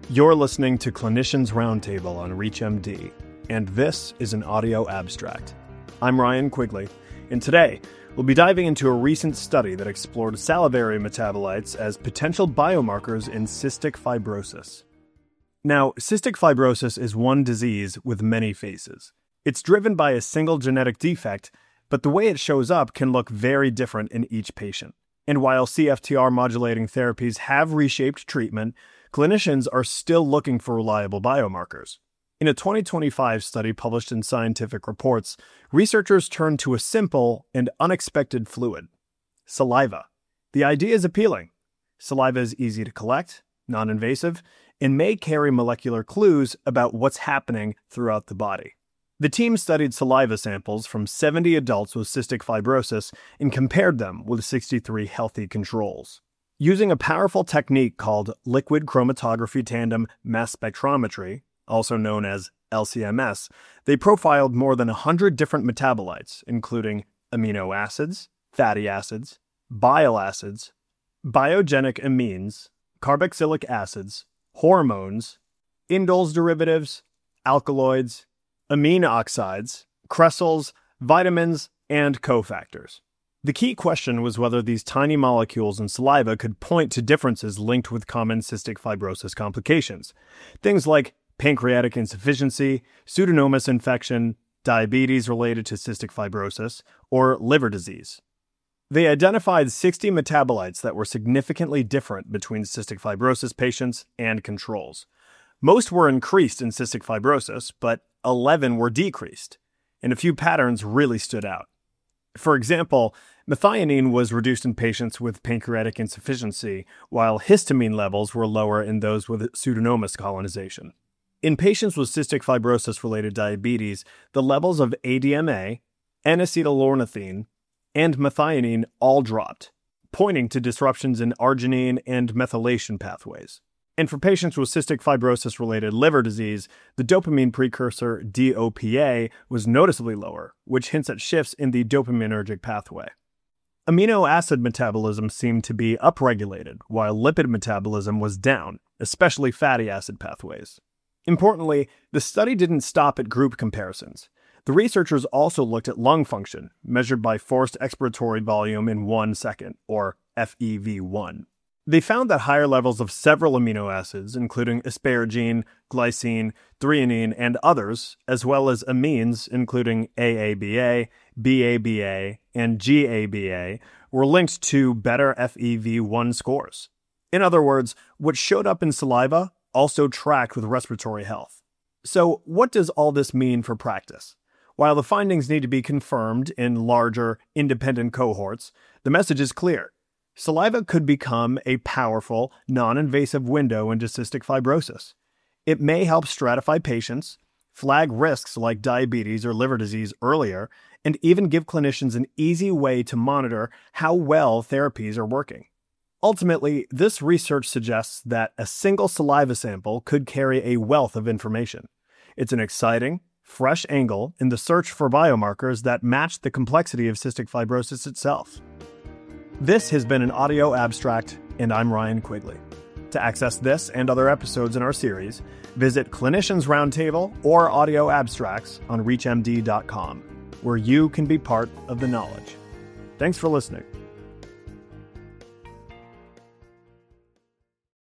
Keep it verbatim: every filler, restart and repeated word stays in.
You're listening to Clinicians Roundtable on ReachMD, and this is an audio abstract. I'm Ryan Quigley, and today we'll be diving into a recent study that explored salivary metabolites as potential biomarkers in cystic fibrosis. Now, cystic fibrosis is one disease with many faces. It's driven by a single genetic defect, but the way it shows up can look very different in each patient. And while C F T R modulating therapies have reshaped treatment, clinicians are still looking for reliable biomarkers. In a twenty twenty-five study published in Scientific Reports, researchers turned to a simple and unexpected fluid: saliva. The idea is appealing. Saliva is easy to collect, non-invasive, and may carry molecular clues about what's happening throughout the body. The team studied saliva samples from seventy adults with cystic fibrosis and compared them with sixty-three healthy controls. Using a powerful technique called liquid chromatography tandem mass spectrometry, also known as L C M S, they profiled more than one hundred different metabolites, including amino acids, fatty acids, bile acids, biogenic amines, carboxylic acids, hormones, indoles derivatives, alkaloids, amine oxides, cresols, vitamins, and cofactors. The key question was whether these tiny molecules in saliva could point to differences linked with common cystic fibrosis complications. Things like pancreatic insufficiency, pseudomonas infection, diabetes related to cystic fibrosis, or liver disease. They identified sixty metabolites that were significantly different between cystic fibrosis patients and controls. Most were increased in cystic fibrosis, but eleven were decreased, and a few patterns really stood out. For example, methionine was reduced in patients with pancreatic insufficiency, while histamine levels were lower in those with pseudomonas colonization. In patients with cystic fibrosis-related diabetes, the levels of A D M A, N-acetylornithine, and methionine all dropped, pointing to disruptions in arginine and methylation pathways. And for patients with cystic fibrosis-related liver disease, the dopamine precursor D O P A was noticeably lower, which hints at shifts in the dopaminergic pathway. Amino acid metabolism seemed to be upregulated, while lipid metabolism was down, especially fatty acid pathways. Importantly, the study didn't stop at group comparisons. The researchers also looked at lung function, measured by forced expiratory volume in one second, or F E V one. They found that higher levels of several amino acids, including asparagine, glycine, threonine, and others, as well as amines, including A A B A, B A B A, and G A B A, were linked to better F E V one scores. In other words, what showed up in saliva also tracked with respiratory health. So, what does all this mean for practice? While the findings need to be confirmed in larger, independent cohorts, the message is clear. Saliva could become a powerful, non-invasive window into cystic fibrosis. It may help stratify patients, flag risks like diabetes or liver disease earlier, and even give clinicians an easy way to monitor how well therapies are working. Ultimately, this research suggests that a single saliva sample could carry a wealth of information. It's an exciting, fresh angle in the search for biomarkers that match the complexity of cystic fibrosis itself. This has been an audio abstract, and I'm Ryan Quigley. To access this and other episodes in our series, visit Clinicians Roundtable or Audio Abstracts on reach M D dot com, where you can be part of the knowledge. Thanks for listening.